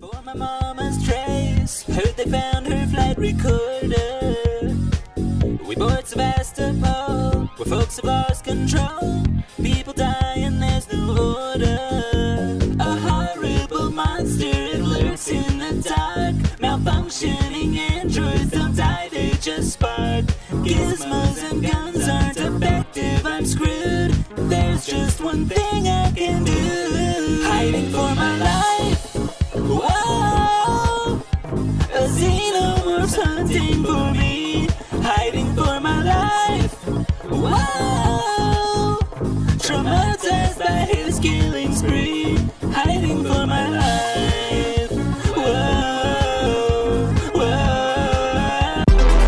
For my mama's trace, heard they found her flight recorder. We board Sevastopol, where folks have lost control. People die and there's no order. A horrible monster, it lurks in the dark. Malfunctioning androids don't die, they just spark. Gizmos and guns aren't effective, I'm screwed. There's just one thing I can do. Hiding for my life. Whoa, a xenomorph's hunting for me. Hiding for my life. Whoa, traumatized by his killing spree. Hiding for my life. Whoa, whoa.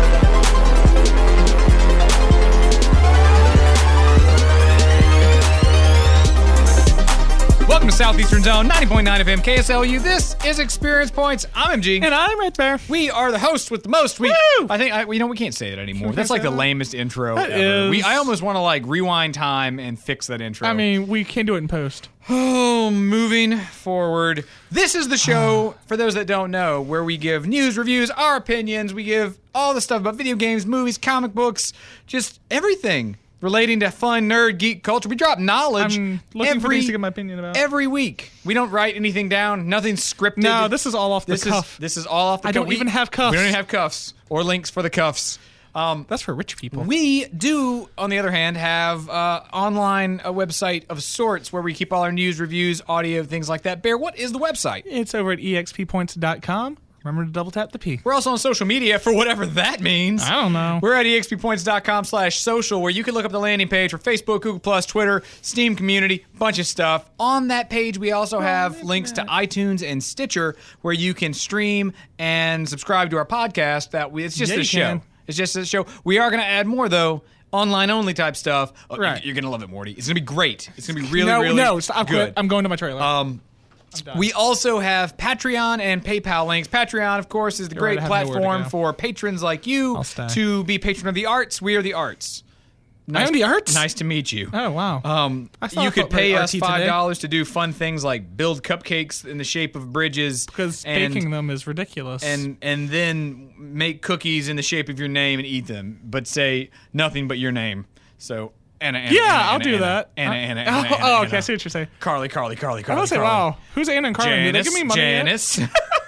Welcome to Southeastern Zone, 90.9 FM KSLU. This is Experience Points. I'm MG. And I'm Red Bear. We are the hosts with the most. Woo! I think, we can't say it anymore. That's like the lamest intro That ever. is. I almost want to rewind time and fix that intro. I mean, we can do it in post. Oh, moving forward. This is the show, for those that don't know, where we give news, reviews, our opinions. We give all the stuff about video games, movies, comic books, just everything relating to fun, nerd, geek culture. We drop knowledge I'm looking for things to get my opinion about. every week. We don't write anything down. Nothing's scripted. No, this is all off the cuff. This is all off the I cuff. don't even have cuffs. We don't even have cuffs or links for the cuffs. That's for rich people. We do, on the other hand, have online a website of sorts where we keep all our news, reviews, audio, things like that. Bear, what is the website? It's over at exppoints.com. Remember to double tap the P. We're also on social media for whatever that means. I don't know. We're at exppoints.com/social, where you can look up the landing page for Facebook, Google+, Twitter, Steam community, bunch of stuff. On that page, we also have links to iTunes and Stitcher, where you can stream and subscribe to our podcast. It's just Yeah, a you show. can. It's just a show. We are going to add more, though. Online only type stuff. Oh, Right. You're going to love it, Morty. It's going to be great. It's going to be really, no, really no, stop. good. I'm going to my trailer. I'm done. We also have Patreon and PayPal links. Patreon, of course, is the great right, I have nowhere to platform go. for patrons like you I'll stay. to be patron of the arts. We are the arts. I am the arts? Nice to meet you. Oh, wow. I thought You I could felt pay very us arty today. $5 to do fun things like build cupcakes in the shape of bridges, Because and baking them is ridiculous. and then make cookies in the shape of your name and eat them, but say nothing but your name. So Anna, yeah, Anna, I'll Anna, do Anna, that. Anna, Anna, oh, Anna, Anna, oh, okay, Anna. I see what you're saying. Carly. I was going to say, wow, who's Anna and Carly? Do they give me money yet? Janice.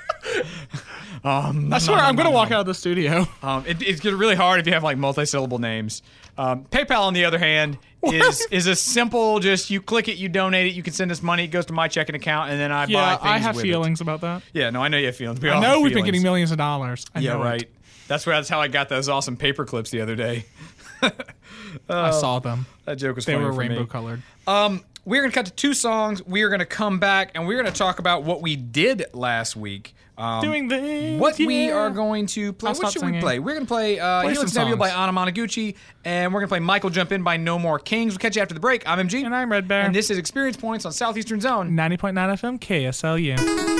I swear, I'm going to walk out of the studio. It's really hard if you have multi-syllable names. PayPal, on the other hand, is a simple, just you click it, you donate it, you can send us money, it goes to my checking account, and then I buy Yeah, things I have with feelings about that. it. Yeah, no, I know you have feelings. We I all know have we've been feelings. getting millions of dollars. I Yeah, know right. it. That's how I got those awesome paper clips the other day. I saw them. That joke was They funny were for me. rainbow colored. We're going to cut to 2 songs. We are going to come back, and we're going to talk about what we did last week. Doing this. What we yeah. are going to play. I'll What stop should we singing. play? We're going to play Helix some Nebula by songs. Anna Monoguchi, and we're going to play Michael Jump In by No More Kings. We'll catch you after the break. I'm MG. And I'm Red Bear. And this is Experience Points on Southeastern Zone. 90.9 FM KSLU.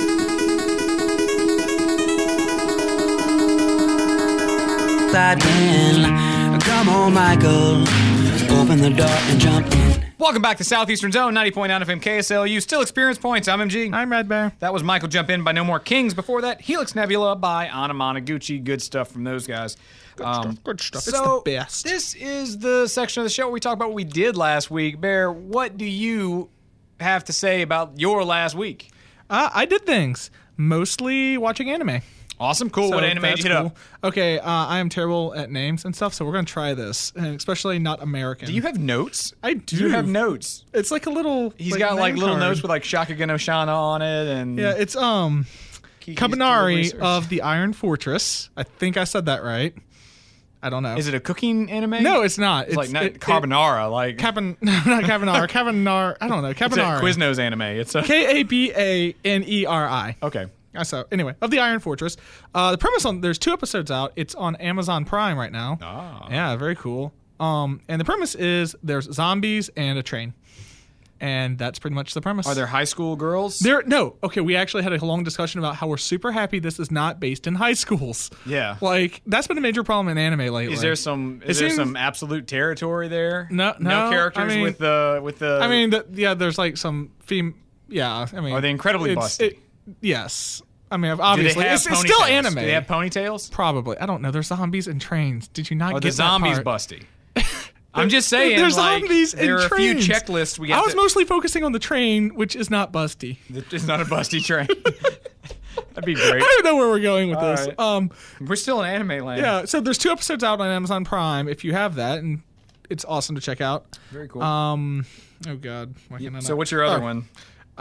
Come on, Michael. Open the door and jump in. Welcome back to Southeastern Zone, 90.9 FM KSLU. Still Experience Points. I'm MG. I'm Red Bear. That was Michael Jump In by No More Kings. Before that, Helix Nebula by Anna Monoguchi. Good stuff from those guys. Good stuff. So It's the best. This is the section of the show where we talk about what we did last week. Bear, what do you have to say about your last week? I did things. Mostly watching anime. Awesome, cool. So What anime did you that's hit cool. up? Okay, I am terrible at names and stuff, so we're going to try this. And especially not American. Do you have notes? I do. You have notes. It's like a little... He's got name little card. notes with Shakugan Oshana on it, and Yeah, it's Kiki's Kabanari Research. of the Iron Fortress. I think I said that right. I don't know. Is it a cooking anime? No, it's not. It's not carbonara. No, not Kabanari. Kabanar. I don't know. It's a Kabanari. Quiznos anime. It's a Kabaneri. okay. So anyway, of the Iron Fortress. The premise there's 2 episodes out. It's on Amazon Prime right now. Ah. Yeah, very cool. And the premise is there's zombies and a train. And that's pretty much the premise. Are there high school girls? No. Okay, we actually had a long discussion about how we're super happy this is not based in high schools. Yeah. That's been a major problem in anime lately. Is there some some absolute territory there? No, characters I mean- with the. I mean, there's some theme. Yeah, I mean, Are they incredibly busty? Yes. I mean, Do they obviously, have it's still ponytails? anime. Do they have ponytails? Probably. I don't know. There's zombies and trains. Did you not Or get the zombies that part? busty? I'm just saying, There's like, zombies and there are a few trains. checklists we I have was mostly focusing on the train, which is not busty. It's not a busty train. That'd be great. I don't know where we're going with All this. right. We're still in anime land. Yeah, so there's 2 episodes out on Amazon Prime if you have that, and it's awesome to check out. Very cool. Oh God. Why can't I So not- what's your other one?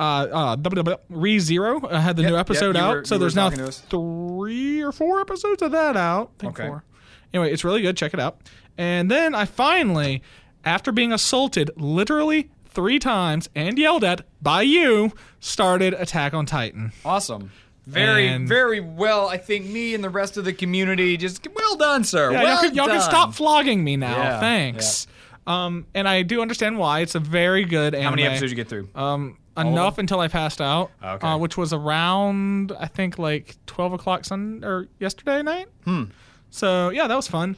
ReZero had the new episode you out, were- so you were there's now talking to us. 3 or 4 episodes of that out. I think Okay. 4. Anyway, it's really good. Check it out. And then I finally, after being assaulted literally 3 times and yelled at by you, started Attack on Titan. Awesome. Very, And- very well. I think me and the rest of the community just well done, sir. Yeah, well y'all can done. stop flogging me now. Yeah, Thanks. And I do understand why. It's a very good anime. How many episodes did you get through? Enough until I passed out, Okay. which was around, I think, like 12 o'clock yesterday night. So, yeah, that was fun.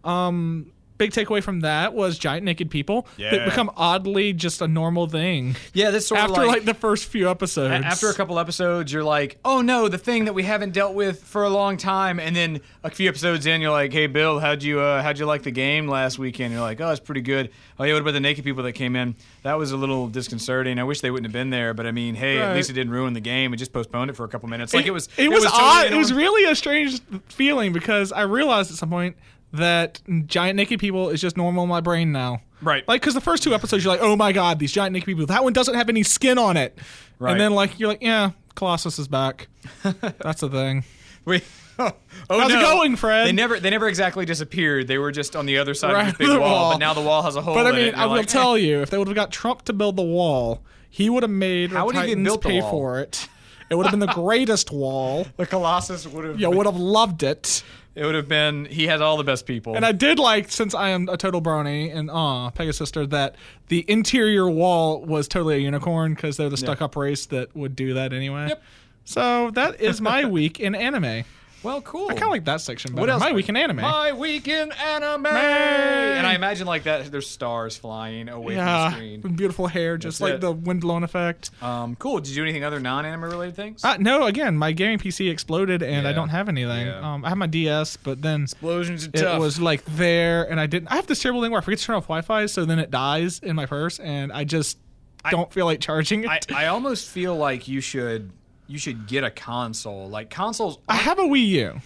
Big takeaway from that was giant naked people that Yeah. become oddly just a normal thing Yeah, this sort after of like the first few episodes. after a couple episodes, you're like, oh no, the thing that we haven't dealt with for a long time. And then a few episodes in, you're like, hey Bill, how'd you like the game last weekend? You're like, oh, it's pretty good. Oh yeah, what about the naked people that came in? That was a little disconcerting. I wish they wouldn't have been there, but I mean, hey, at Right. least it didn't ruin the game. It just postponed it for a couple minutes. Like it was It totally was odd. It was annoying. really a strange feeling because I realized at some point that giant naked people is just normal in my brain now. Right. Like, because the first 2 episodes, you're like, oh my God, these giant naked people. That one doesn't have any skin on it. Right. And then, like, you're like, yeah, Colossus is back. That's the thing. Wait. Oh, How's no. it going, Fred? They never exactly disappeared. They were just on the other side Right, of this big the wall, wall. but now the wall has a hole But I in it. mean, and I you're will like, tell you, if they would have got Trump to build the wall, he would have made How the would he have Titans built the pay wall? for it. It would have been the greatest wall. the Colossus would have. You would have loved it. It would have been. He has all the best people. And I did like, since I am a total brony and Pegasister, that the interior wall was totally a unicorn because they're the stuck-up race that would do that anyway. Yep. So that is my week in anime. Well, cool. I kind of like that section better. What else? My week in anime. My week in anime. And I imagine like that. There's stars flying away from the yeah, screen. with beautiful hair, just That's like it. the wind-blown effect. Cool. Did you do anything other non-anime related things? No, again, my gaming PC exploded and I Yeah. don't have anything. Yeah. I have my DS, but then Explosions are it tough. was like there, and I didn't. I have this terrible thing where I forget to turn off Wi-Fi, so then it dies in my purse, and I just don't feel like charging it. I almost feel like you should get a console. Like consoles, I have a Wii U.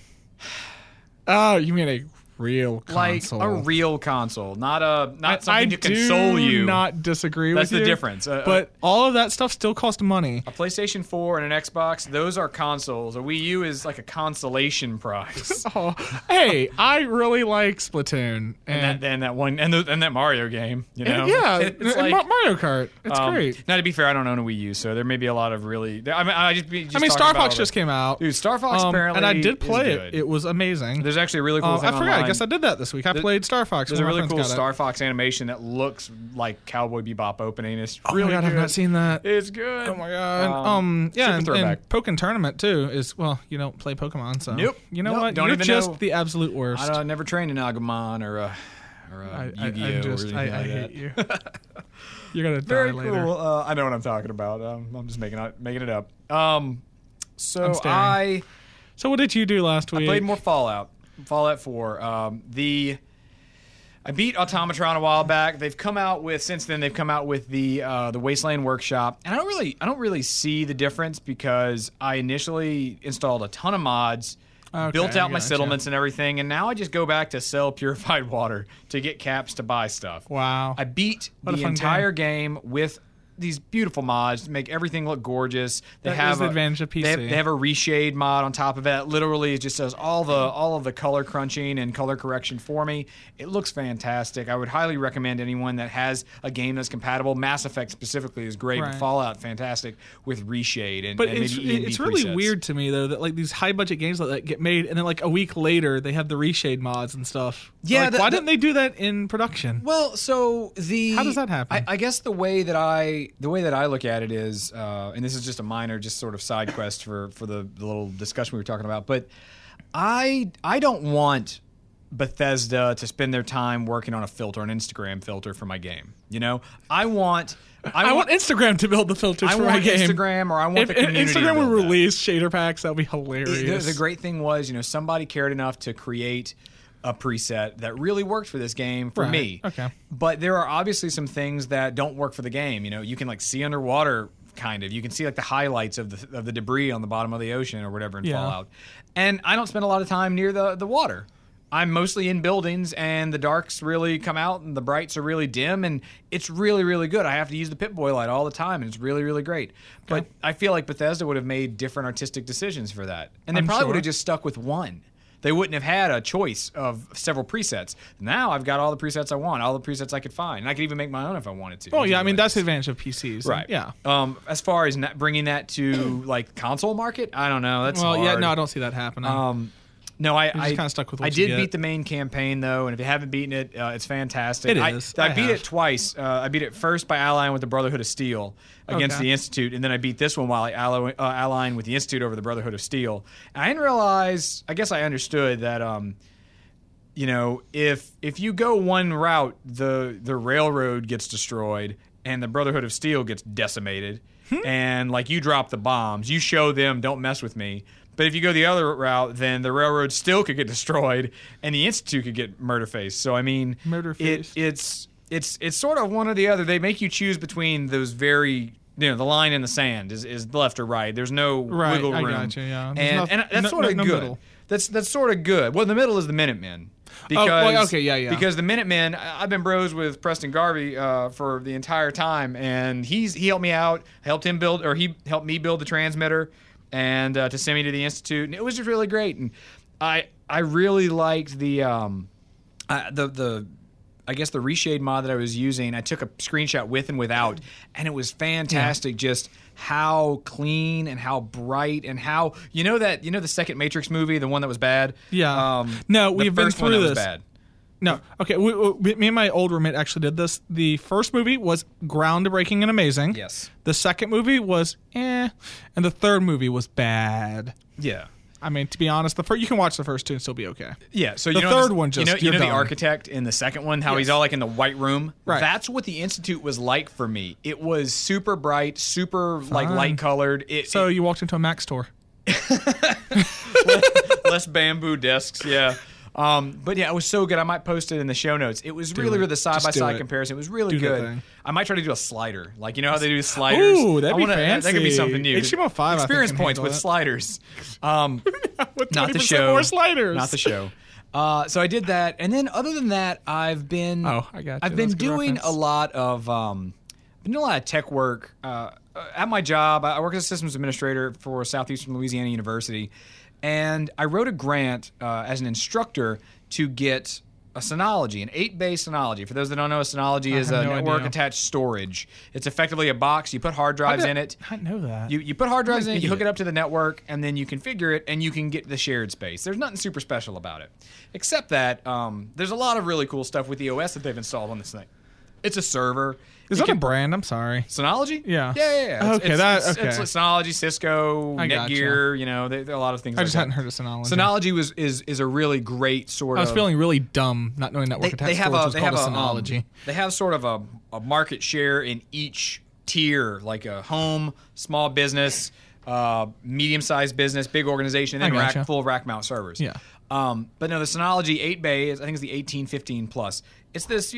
Oh, you mean a real like console? a real console, not I something to console do you. not disagree That's with the you. difference. But all of that stuff still costs money. A PlayStation 4 and an Xbox, those are consoles. A Wii U is like a consolation prize. Oh, hey, I really like Splatoon. and that Mario game, you know? yeah, It's and like, Mario Kart. It's great. Now, to be fair, I don't own a Wii U, so there may be a lot of really. I mean, Star Fox just came out. Dude, Star Fox apparently, and I did is play good. it. It was amazing. There's actually a really cool thing I forgot. online. I guess I did that this week. I played Star Fox. There's a when my really friends cool got it. Star Fox animation that looks like Cowboy Bebop opening. It's Oh really my god, good. I've not seen that. It's good. Oh my god. Yeah, super and throwback. Pokken Tournament too is you don't play Pokemon, so Nope. You know Nope. what? Don't You're even just know. the absolute worst. I never trained an Agumon or a Yu-Gi-Oh or anything I like hate that. you. You're gonna Very die later. cool. I know what I'm talking about. I'm just making it up. So I'm staring. I So what did you do last week? played more Fallout 4. I beat Automatron a while back. Since then they've come out with the Wasteland Workshop, and I don't really see the difference because I initially installed a ton of mods, Okay, built out my gotcha. settlements and everything, and now I just go back to sell purified water to get caps to buy stuff. Wow. I beat What a the fun entire game with these beautiful mods to make everything look gorgeous. They That have is the advantage of PC. They have a reshade mod on top of it. Literally, it just does all of the color crunching and color correction for me. It looks fantastic. I would highly recommend anyone that has a game that's compatible. Mass Effect specifically is great, Right. but Fallout fantastic with reshade and, But and it's maybe E&D really presets. weird to me though that like these high budget games like that get made and then like a week later they have the reshade mods and stuff. Yeah, Like, why didn't they do that in production? Well, so How does that happen? I guess the way that I look at it is, and this is just a minor, just sort of side quest for the little discussion we were talking about. But I don't want Bethesda to spend their time working on a filter, an Instagram filter for my game. You know, I want Instagram to build the filters for my game. Instagram, or I want If the community to Instagram build would that. release shader packs, that would be hilarious. The great thing was, somebody cared enough to create a preset that really worked for this game for Right. me. Okay. But there are obviously some things that don't work for the game. You can like see underwater, kind of. You can see like the highlights of the debris on the bottom of the ocean or whatever in Yeah. Fallout. And I don't spend a lot of time near the water. I'm mostly in buildings, and the darks really come out, and the brights are really dim, and it's really, really good. I have to use the Pip-Boy light all the time, and it's really, really great. But I feel like Bethesda would have made different artistic decisions for that, and they I'm probably sure. would have just stuck with one. They wouldn't have had a choice of several presets. Now I've got all the presets I want, all the presets I could find, and I could even make my own if I wanted to. Oh which yeah, is I mean what that's it the is. advantage of PCs. Right. Yeah. As far as bringing that to like console market, I don't know. That's Well, hard. yeah, no, I don't see that happening. No, I just kinda stuck with what I you did get. beat the main campaign though, and if you haven't beaten it, it's fantastic. It is. I I beat have. it twice. I beat it first by allying with the Brotherhood of Steel against Okay. the Institute, and then I beat this one while allying with the Institute over the Brotherhood of Steel. And I didn't realize. I guess I understood that. If you go one route, the railroad gets destroyed, and the Brotherhood of Steel gets decimated, and like you drop the bombs, you show them, don't mess with me. But if you go the other route, then the railroad still could get destroyed, and the Institute could get murder-faced. So I mean, Murder-faced. it's sort of one or the other. They make you choose between those very, the line in the sand is left or right. There's no Right, wiggle room. I gotcha, yeah. There's And that's no- sort of no good. middle. That's sort of good. Well, the middle is the Minutemen. Because, well, okay, yeah. Because the Minutemen, I've been bros with Preston Garvey for the entire time, and he helped me out, he helped me build the transmitter, and to send me to the Institute, and it was just really great. And I really liked the I guess the reshade mod that I was using. I took a screenshot with and without, and it was fantastic. Just how clean and how bright and how the second Matrix movie, the one that was bad. Yeah. No, the we've been first one through that this. was bad. No. Okay. Me and my old roommate actually did this. The first movie was groundbreaking and amazing. Yes. The second movie was and the third movie was bad. Yeah. I mean, to be honest, you can watch the first two and still be okay. Yeah, so The third one just- you you're know the done. architect in the second one, how he's Yes. all like in the white room. Right. That's what the Institute was like for me. It was super bright, super like Fun. light colored. So you walked into a Mac store. Less bamboo desks, yeah. But yeah, it was so good. I might post it in the show notes. It was really it. the side by Just do side it. comparison. It was really Do that good. thing. I might try to do a slider, like how they do sliders. Ooh, that'd be That could be fancy. something new. HTML5, I think, experience can points handle with it. sliders. With Not the 20% show. more sliders. Not the show. So I did that, and then other than that, I've been Oh, I got you. I've been That's a good doing reference. a lot of been doing a lot of tech work at my job. I work as a systems administrator for Southeastern Louisiana University, and I wrote a grant as an instructor to get a Synology, an 8-bay Synology. For those that don't know, a Synology is a have no network idea. attached storage. It's effectively a box. You put hard drives in it. I didn't know that. You put hard drives in it, you hook idiot. it up to the network, and then you configure it, and you can get the shared space. There's nothing super special about it, except that there's a lot of really cool stuff with the OS that they've installed on this thing. It's a server. Is You that a can- brand? I'm sorry. Synology? Yeah. Yeah. Okay, It's Synology, Cisco, I gotcha. Netgear. There are a lot of things. I like just that. hadn't heard of Synology. Synology is a really great sort I of. was feeling really dumb not knowing network attached storage was called a Synology. They have sort of a market share in each tier, like a home, small business, medium-sized business, big organization, and then I gotcha. full rack mount servers. Yeah. But no, the Synology 8-bay is, I think it's the 1815 Plus. It's this,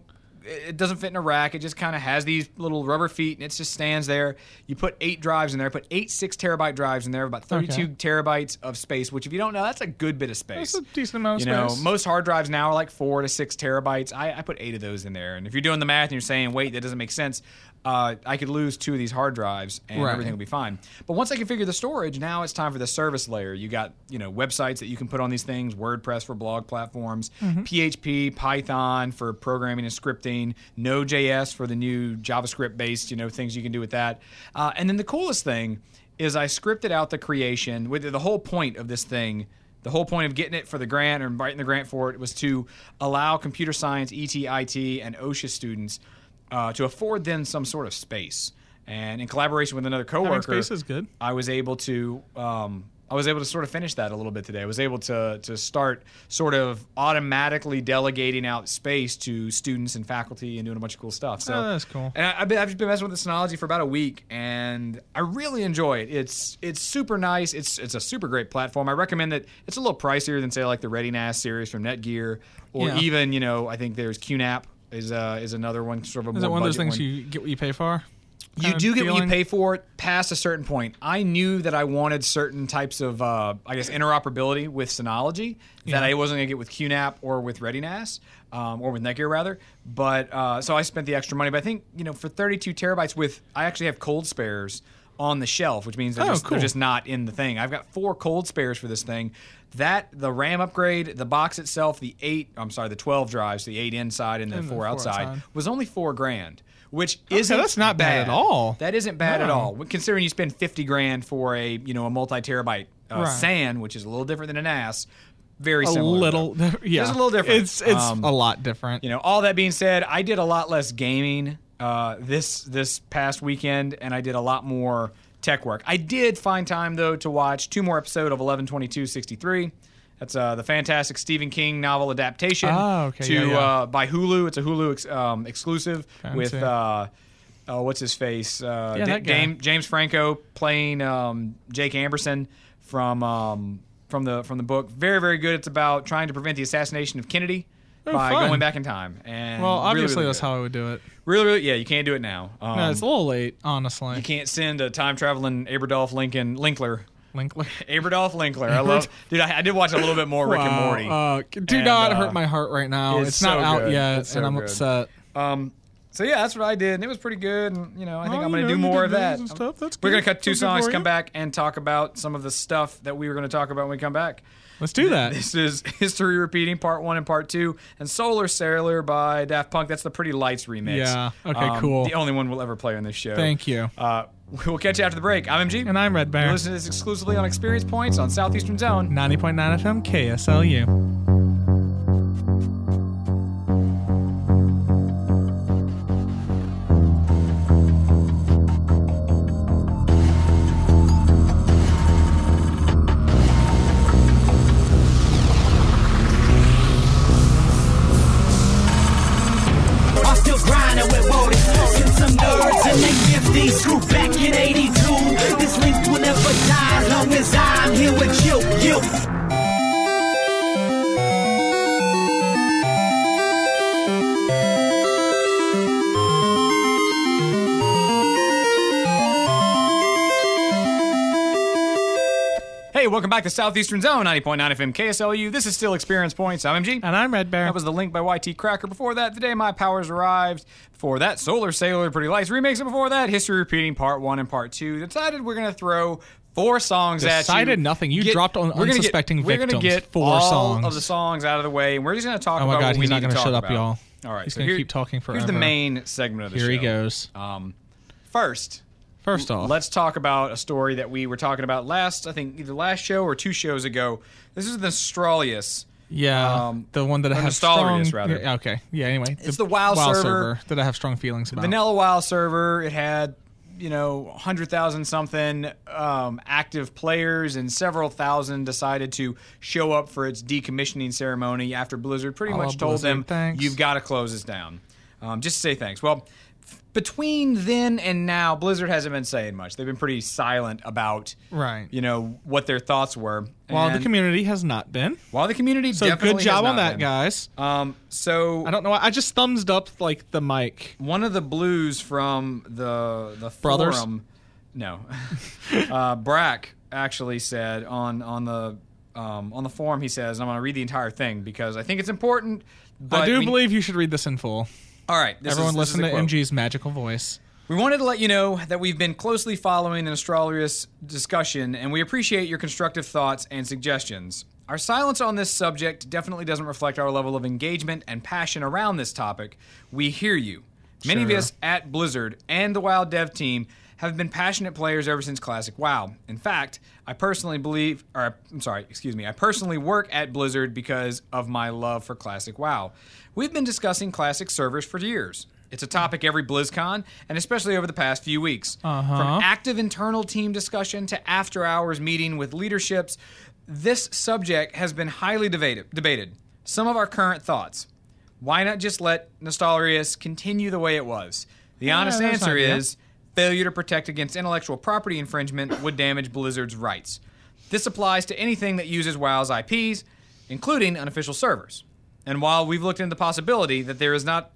it doesn't fit in a rack. It just kind of has these little rubber feet, and it just stands there. You put 8 drives in there. Put 8 6-terabyte drives in there, about 32 terabytes of space, which if you don't know, that's a good bit of space. That's a decent amount of space. Most hard drives now are like 4 to 6 terabytes. I put 8 of those in there. And if you're doing the math and you're saying, wait, that doesn't make sense, I could lose 2 of these hard drives and Right. everything will be fine. But once I configure the storage, now it's time for the service layer. You got, websites that you can put on these things, WordPress for blog platforms, PHP, Python for programming and scripting, Node.js for the new JavaScript-based, things you can do with that. And then the coolest thing is I scripted out the creation with the whole point of this thing. The whole point of getting it for the grant or writing the grant for it was to allow computer science, ET, IT, and OSHA students to afford them some sort of space. And in collaboration with another coworker, space is good. I was able to I was able to sort of finish that a little bit today. I was able to start sort of automatically delegating out space to students and faculty and doing a bunch of cool stuff. So that's cool. And I've just been messing with the Synology for about a week, and I really enjoy it. It's super nice. It's a super great platform. I recommend that. It's a little pricier than, say, like the ReadyNAS series from Netgear, or even, I think there's QNAP is another one, sort of a Is more it one of those budget things one. you get what you pay for? You do get what you pay for past a certain point. I knew that I wanted certain types of, interoperability with Synology that I wasn't going to get with QNAP or with ReadyNAS, or with Netgear, rather. But so I spent the extra money. But I think, for 32 terabytes I actually have cold spares on the shelf, which means they're just not in the thing. I've got 4 cold spares for this thing. The RAM upgrade, the box itself, the 12 drives, the 8 inside and the 4 outside, was only $4,000. Which isn't that's not bad at all. That isn't bad at all. Considering you spend $50,000 for a multi-terabyte SAN, which is a little different than a NAS, very similar. Yeah, it's a little different. It's a lot different. All that being said, I did a lot less gaming this past weekend, and I did a lot more tech work. I did find time though to watch 2 more episodes of 11/22/63. That's the fantastic Stephen King novel adaptation by Hulu. It's a Hulu exclusive with what's his face? James Franco playing Jake Amberson from the book. Very, very good. It's about trying to prevent the assassination of Kennedy by going back in time. And obviously really that's how I would do it. Really, really, yeah. You can't do it now. No, it's a little late, honestly. You can't send a time traveling Aberdolf Linkler. Aberdolf Linkler. I did watch a little bit more Rick and Morty. Do not hurt my heart right now. It's not out yet, and I'm upset. So yeah, that's what I did, and it was pretty good. And I think I'm going to do more of that. We're going to cut 2 songs, come back, and talk about some of the stuff that we were going to talk about when we come back. Let's do that. This is History Repeating, Part 1 and Part 2, and Solar Sailor by Daft Punk. That's the Pretty Lights remix. Yeah. Okay. Cool. The only one we'll ever play on this show. Thank you. We'll catch you after the break. I'm MG. And I'm Red Bear. You listen to this exclusively on Experience Points on Southeastern Zone. 90.9 FM KSLU. Screw back in 82. This link will never die as long as I'm here with you. Hey, welcome back to Southeastern Zone, 90.9 FM KSLU. This is still Experience Points. I'm MG. And I'm Red Bear. That was the Link by YT Cracker. Before that, The Day My Powers Arrived. Before that, Solar Sailor, Pretty Lights remix. And before that, History Repeating, Part 1 and Part 2. Decided we're going to throw 4 songs at you. Decided nothing. You dropped on unsuspecting victims. We're going to get 4 all songs. of the songs out of the way, and we're just going to talk about my God, what we he's need not to gonna talk shut about. up, y'all. All right, He's so going to keep talking forever. Here's the main segment of the show. Here he goes. First off, let's talk about a story that we were talking about either last show or 2 shows ago. This is the Astralius. Yeah, the one that I have Nostalrius, strong... rather. Yeah, okay, yeah, anyway. It's the WoW server that I have strong feelings about. Vanilla WoW server. It had, 100,000 something active players, and several thousand decided to show up for its decommissioning ceremony after Blizzard pretty much told them, you've got to close this down. Just to say thanks. Well, between then and now, Blizzard hasn't been saying much. They've been pretty silent about, what their thoughts were. While the community has not been. While the community so definitely good job has on not that, been. guys. So I don't know why. I just thumbs up the mic. One of the blues from the Brothers? forum, no, Brack actually said on the forum. He says, "I'm going to read the entire thing because I think it's important." But I do believe you should read this in full. All right, everyone listen to quote. MG's magical voice. We wanted to let you know that we've been closely following an Astralius discussion, and we appreciate your constructive thoughts and suggestions. Our silence on this subject definitely doesn't reflect our level of engagement and passion around this topic. We hear you. Many of us at Blizzard and the WoW dev team have been passionate players ever since Classic WoW. In fact, I personally work at Blizzard because of my love for Classic WoW. We've been discussing Classic servers for years. It's a topic every BlizzCon, and especially over the past few weeks. From active internal team discussion to after-hours meeting with leaderships, this subject has been highly debated. Some of our current thoughts. Why not just let Nostalrius continue the way it was? The honest answer is failure to protect against intellectual property infringement would damage Blizzard's rights. This applies to anything that uses WoW's IPs, including unofficial servers. And while we've looked into the possibility that there is not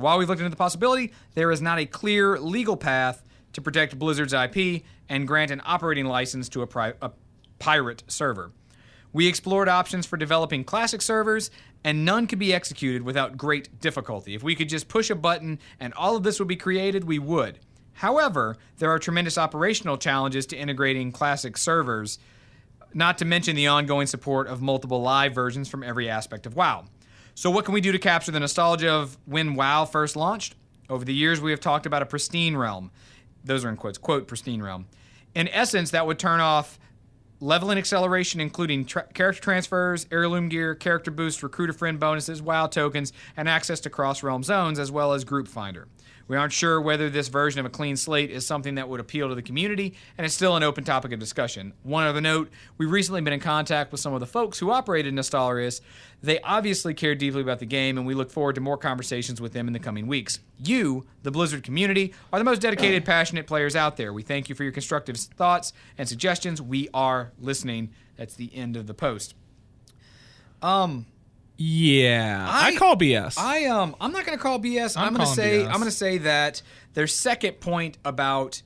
a clear legal path to protect Blizzard's IP and grant an operating license to a pirate server. We explored options for developing classic servers, and none could be executed without great difficulty. If we could just push a button and all of this would be created, we would. However, there are tremendous operational challenges to integrating classic servers, not to mention the ongoing support of multiple live versions from every aspect of WoW. So what can we do to capture the nostalgia of when WoW first launched? Over the years, we have talked about a pristine realm. Those are in quotes, quote, pristine realm. In essence, that would turn off leveling acceleration, including character transfers, heirloom gear, character boosts, recruiter friend bonuses, WoW tokens, and access to cross-realm zones, as well as Group Finder. We aren't sure whether this version of a clean slate is something that would appeal to the community, and it's still an open topic of discussion. One other note, we've recently been in contact with some of the folks who operated Nostalrius. They obviously care deeply about the game, and we look forward to more conversations with them in the coming weeks. You, the Blizzard community, are the most dedicated, passionate players out there. We thank you for your constructive thoughts and suggestions. We are listening. That's the end of the post. Yeah, I call BS. I'm not going to call BS. I'm going to say that their second point about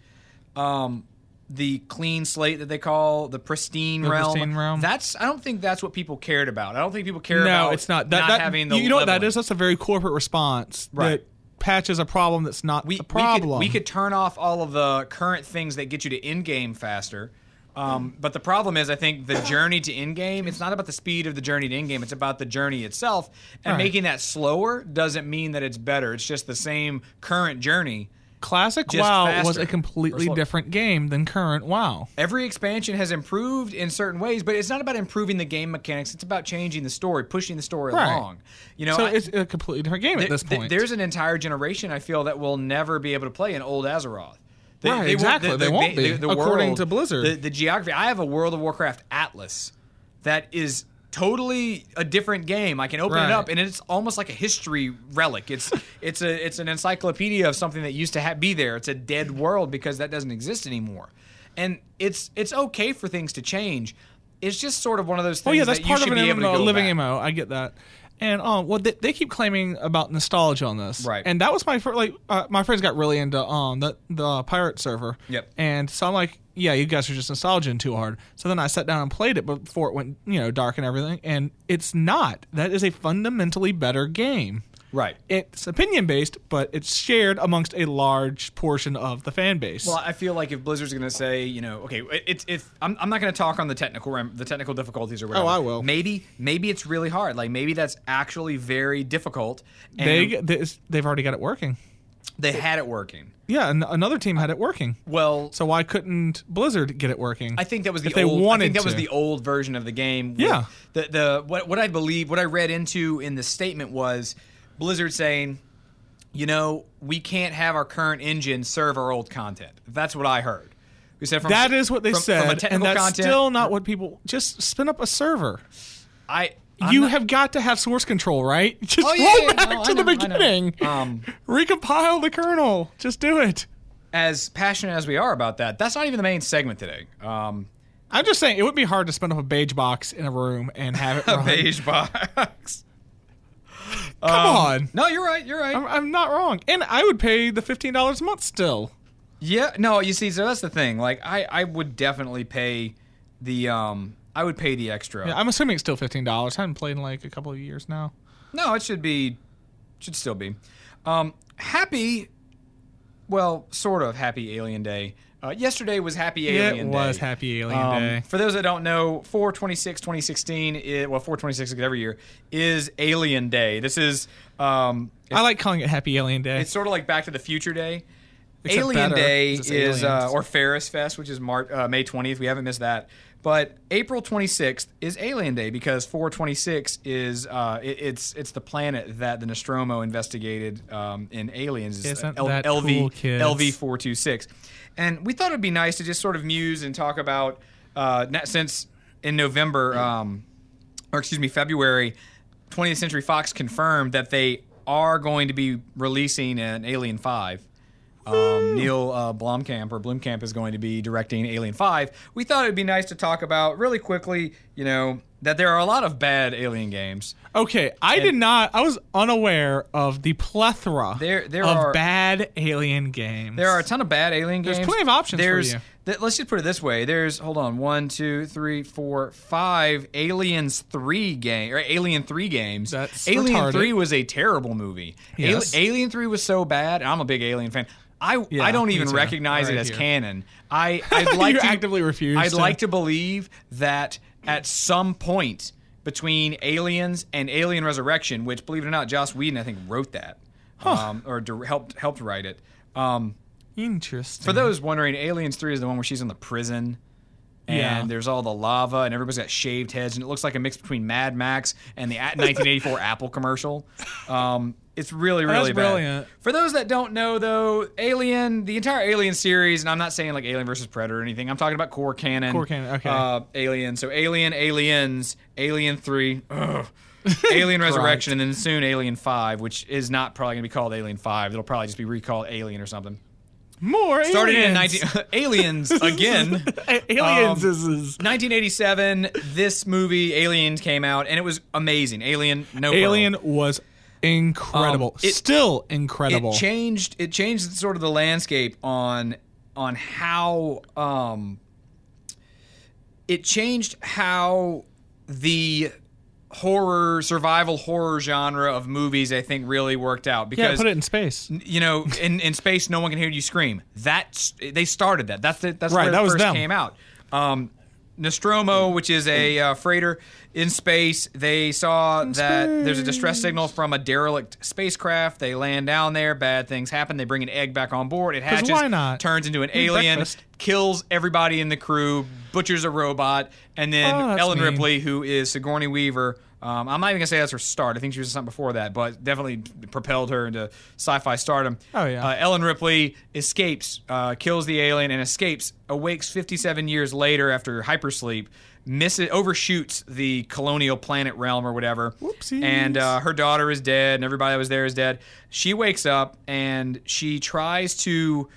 the clean slate that they call the pristine realm. I don't think that's what people cared about. I don't think people care about. No, it's not. Having the you know what that leveling. is? That's a very corporate response. Right. That patches a problem that's not the problem. We could turn off all of the current things that get you to in-game faster. But the problem is, I think the journey to in-game, it's not about the speed of the journey to in-game, it's about the journey itself. And making that slower doesn't mean that it's better. It's just the same current journey. Classic WoW was a completely different game than current WoW. Every expansion has improved in certain ways, but it's not about improving the game mechanics. It's about changing the story, pushing the story along. You know, so it's a completely different game at this point. There's an entire generation, I feel, that will never be able to play an old Azeroth. They won't be, according to Blizzard. The geography. I have a World of Warcraft Atlas that is totally a different game. I can open it up, and it's almost like a history relic. It's an encyclopedia of something that used to be there. It's a dead world because that doesn't exist anymore. And it's okay for things to change. It's just sort of one of those things that's that part you should of an be able to go living back. MMO. I get that. And they keep claiming about nostalgia on this, right? And that was my first. My friends got really into the pirate server, yep. And so I'm like, yeah, you guys are just nostalgia too hard. So then I sat down and played it before it went, dark and everything. And it's not. That is a fundamentally better game. Right. It's opinion based, but it's shared amongst a large portion of the fan base. Well, I feel like if Blizzard's going to say, okay, I'm not going to talk on the technical difficulties or whatever. Oh, I will. Maybe it's really hard. Like maybe that's actually very difficult. And They've already got it working. They had it working. Yeah, another team had it working. Well, so why couldn't Blizzard get it working? I think that was the old. I think that was the old version of the game. Yeah. What I read into in the statement was Blizzard saying, we can't have our current engine serve our old content. That's what I heard. We said that is what they said, and that's content, still not what people. Just spin up a server. I'm you not, have got to have source control, right? Just roll back to the beginning. Recompile the kernel. Just do it. As passionate as we are about that, that's not even the main segment today. I'm just saying, it would be hard to spin up a beige box in a room and have it run. A beige box. Come on. No, you're right. I'm not wrong. And I would pay the $15 a month still. Yeah. No, you see, so that's the thing. Like, I would definitely pay the extra. Yeah, I'm assuming it's still $15. I haven't played in like a couple of years now. No, it should still be. Sort of happy Alien Day. Yesterday was Happy Alien Day. It was Happy Alien Day. For those that don't know, 4/26/2016, 4/26 of every year, is Alien Day. This is... I like calling it Happy Alien Day. It's sort of like Back to the Future Day. Except Alien better, Day is... aliens. or Ferris Fest, which is May 20th. We haven't missed that. But April 26th is Alien Day because 426 is it's the planet that the Nostromo investigated in Aliens. Isn't that cool, kids? LV426. And we thought it'd be nice to just sort of muse and talk about since in February, 20th Century Fox confirmed that they are going to be releasing an Alien 5. Neil Blomkamp is going to be directing Alien 5. We thought it would be nice to talk about really quickly, that there are a lot of bad Alien games. Okay, I was unaware of the plethora of bad Alien games. There are a ton of bad Alien games. There's plenty of options for you. Let's just put it this way. There's, 1, 2, 3, 4, 5 Aliens 3 games, or Alien 3 games. That's Alien retarded. 3 was a terrible movie. Yes. Alien 3 was so bad, and I'm a big Alien fan. I don't even recognize it as canon. I'd like You to actively refuse. I'd like to believe that at some point between Aliens and Alien Resurrection, which, believe it or not, Joss Whedon I think wrote that, helped write it. Interesting. For those wondering, Aliens 3 is the one where she's in the prison. And there's all the lava, and everybody's got shaved heads, and it looks like a mix between Mad Max and the 1984 Apple commercial. It's really, really bad. Brilliant. For those that don't know, though, the entire Alien series, and I'm not saying like Alien versus Predator or anything. I'm talking about core canon. Okay. Alien. So Alien, Aliens, Alien 3, Alien Resurrection, and then soon Alien 5, which is not probably going to be called Alien 5. It'll probably just be recalled Alien or something. More aliens. Started in Aliens again. Aliens is 1987. This movie Aliens came out, and it was amazing. Alien was incredible. Still incredible. It changed sort of the landscape on how it changed how the survival horror genre of movies, I think, really worked out. Because put it in space. In space, no one can hear you scream. They started that. That's right, where that it was first them. came out. Nostromo, which is a freighter in space, they saw that there's a distress signal from a derelict spacecraft. They land down there. Bad things happen. They bring an egg back on board. It hatches, why not? turns into an alien, kills everybody in the crew, butchers a robot, and then Ellen Ripley, who is Sigourney Weaver. I'm not even going to say that's her start. I think she was something before that, but definitely propelled her into sci-fi stardom. Oh, yeah. Ellen Ripley escapes, kills the alien, and escapes, awakes 57 years later after hypersleep, overshoots the colonial planet realm or whatever. Whoopsies. And her daughter is dead, and everybody that was there is dead. She wakes up, and she tries to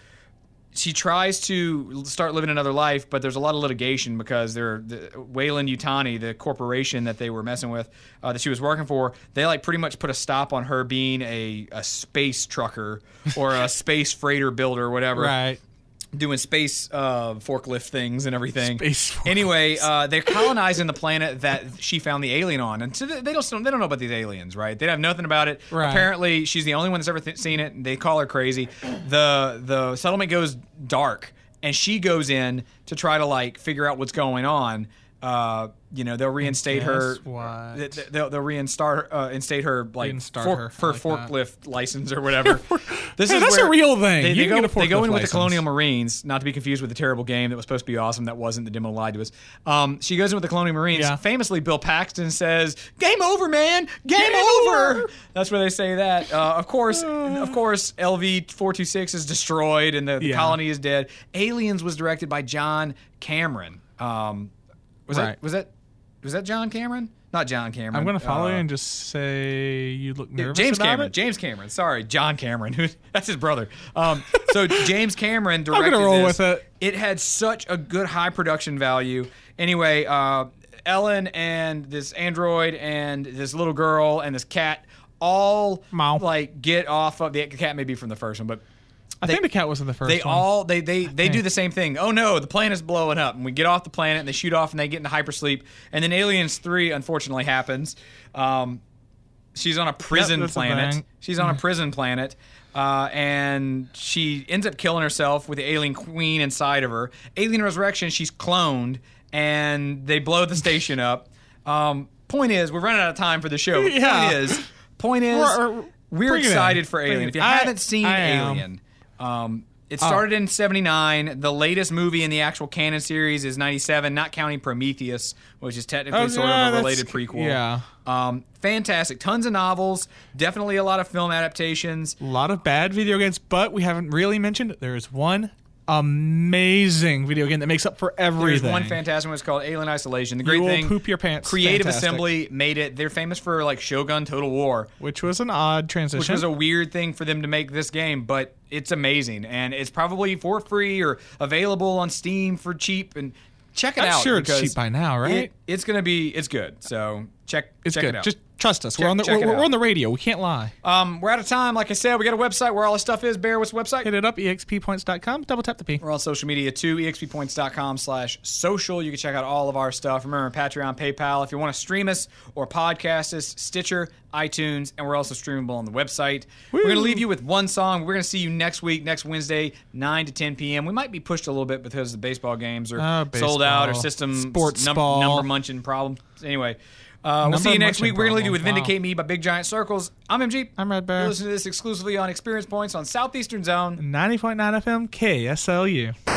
start living another life, but there's a lot of litigation because Weyland-Yutani, the corporation that they were messing with, that she was working for, they pretty much put a stop on her being a space trucker or a space freighter builder or whatever. Right. Doing space forklift things and everything. Space forklifts. Anyway, they're colonizing the planet that she found the alien on, and so they don't know about these aliens, right? They have nothing about it. Right. Apparently, she's the only one that's ever seen it, and they call her crazy. The settlement goes dark, and she goes in to try to figure out what's going on. They'll reinstate her. They'll reinstate her forklift license or whatever. That's a real thing. They go in with the Colonial Marines, not to be confused with the terrible game that was supposed to be awesome. That wasn't. The demo lied to us. She goes in with the Colonial Marines. Yeah. Famously, Bill Paxton says, "Game over, man! Game over!" That's where they say that. Of course, LV-426 is destroyed and the colony is dead. Aliens was directed by John Cameron. Was that John Cameron? Not John Cameron. I'm going to follow you and just say you look nervous James about Cameron. it. James Cameron. Sorry, John Cameron. That's his brother. So James Cameron directed I'm going to roll this. with it. It had such a good high production value. Anyway, Ellen and this android and this little girl and this cat all get off of the cat. May be from the first one, but I think the cat was in the first one. They do the same thing. Oh no, the planet's blowing up, and we get off the planet, and they shoot off, and they get into hypersleep, and then Aliens 3 unfortunately happens. She's on a prison planet. She's on a prison planet, and she ends up killing herself with the alien queen inside of her. Alien Resurrection, she's cloned, and they blow the station up. Point is, we're running out of time for the show. Point is, we're excited for Alien. If you haven't seen Alien. It started in 79. The latest movie in the actual canon series is 97, not counting Prometheus, which is technically sort of a related prequel. Yeah. Fantastic. Tons of novels. Definitely a lot of film adaptations. A lot of bad video games, but we haven't really mentioned there is one amazing video game that makes up for everything. There's one fantastic one. It's called Alien Isolation. The great You will thing, poop your pants. Creative Fantastic. Assembly made it. They're famous for like Shogun Total War, Which was an odd transition. which was a weird thing for them to make this game, but it's amazing. And it's probably for free or available on Steam for cheap. And check it I'm out. sure it's because cheap by now, right? It's good. So check It's it good. out. Just trust us. Check- we're check it we're out. on the radio. We can't lie. We're out of time. Like I said, we got a website where all this stuff is. Bear, what's the website? Hit it up, exppoints.com. Double tap the P. We're on social media too, exppoints.com/social. You can check out all of our stuff. Remember, Patreon, PayPal. If you want to stream us or podcast us, Stitcher, iTunes, and we're also streamable on the website. We're going to leave you with one song. We're going to see you next week, next Wednesday, 9 to 10 p.m. We might be pushed a little bit because the baseball games are sold out or system Sports ball. number munching problem. Anyway, we'll see you next week. We're going to leave you with Vindicate Me by Big Giant Circles. I'm MG. I'm Red Bear. You're listening to this exclusively on Experience Points on Southeastern Zone. 90.9 FM KSLU.